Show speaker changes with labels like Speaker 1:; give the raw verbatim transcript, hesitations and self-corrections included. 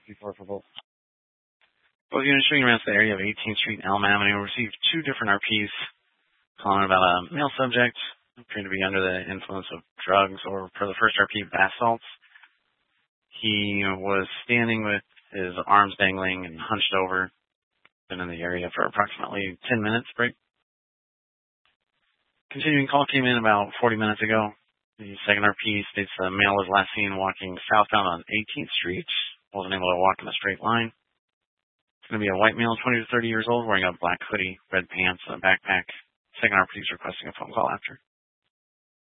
Speaker 1: before for both. Both units showing around the area of eighteenth Street and Elm Avenue received two different R Ps calling about a male subject appearing to be under the influence of drugs, or per the first R P, bath salts. He was standing with his arms dangling and hunched over, been in the area for approximately ten minutes break. Continuing call came in about forty minutes ago. The second R P states the male was last seen walking southbound on eighteenth Street. Wasn't able to walk in a straight line. It's going to be a white male, twenty to thirty years old, wearing a black hoodie, red pants, and a backpack. Second R P is requesting a phone call after.